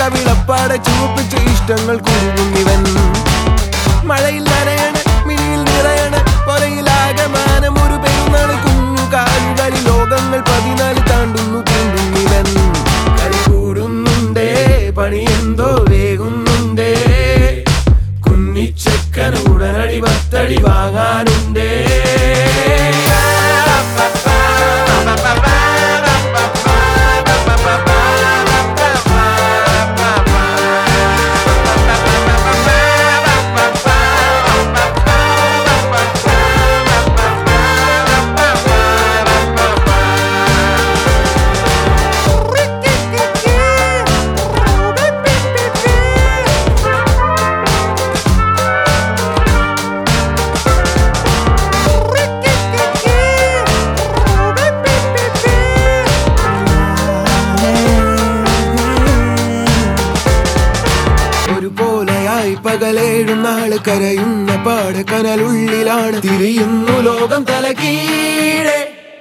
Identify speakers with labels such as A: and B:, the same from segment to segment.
A: കവിളപ്പാടെ ചുവപ്പിച്ച് ഇഷ്ടങ്ങൾ കുറുകുന്നിവൻ മഴയിൽ നനയണ് മിഴിയിൽ നിറയണ് പൊറയിലാകമാനം ഒരു പെരുന്നാൾ കുഞ്ഞു കാലുകളിൽ ലോകങ്ങൾ 14 താണ്ടുന്നു തീണ്ടുന്നിവൻ കളി കൂടുന്നുണ്ടേ പണി എന്തോ വേകുന്നുണ്ടേ കുഞ്ഞിച്ചക്കന് ഉടനടി 10 അടി വാങ്ങാനുണ്ടേ പകലേഴുന്നാള് കരയുന്ന പാട് കനലുള്ളിലാണ് തിരിയുന്നു ലോകം തലകീഴെ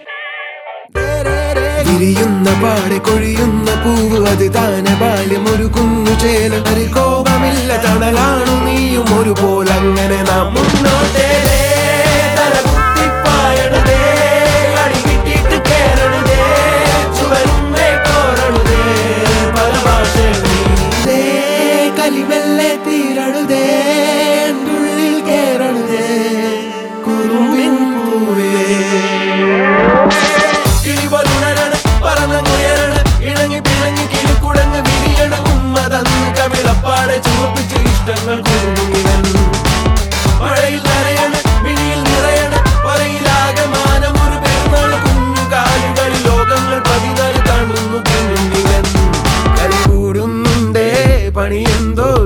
A: തിരിയുന്ന പാടെ കൊഴിയുന്ന പൂവ് അത് താന ബാല്യം ഒരു കുഞ്ഞു ചേല ഒരു കോപമില്ല തണലാണു നീയും ഒരുപോലങ്ങനെ നാം മുന്നോട്ടേ തലകുത്തിപ്പായണതേ അടി കിട്ടിട്ട് കേറണതേ ചുവരുന്നേ കോരണതേ പല ഭാഷ കലിവെല്ലെ തീരണതേ ഉള്ളിൽ കേറണതേ കുറുമ്പിൻ പൂവേ കിളിവലുണരണം പറന്നുയരണം ഇണങ്ങി പിണങ്ങി കിളിക്കുടങ്ങ് വിരിയണം ഉമ്മ തന്ന് കവിളപ്പാടെ ചുവപ്പിച്ച് ഇഷ്ടങ്ങൾ കുറുകുന്നിവൻ മഴയിൽ നനയണം മിഴിയിൽ നിറയണം പൊറയിലാകമാനം ഒരു പെരുന്നാൾ കുഞ്ഞു കാലുകളിൽ ലോകങ്ങൾ 14 താണ്ടുന്നു തിന്നുന്നിവൻ കളി കൂടുന്നുണ്ടേ പണി എന്തോ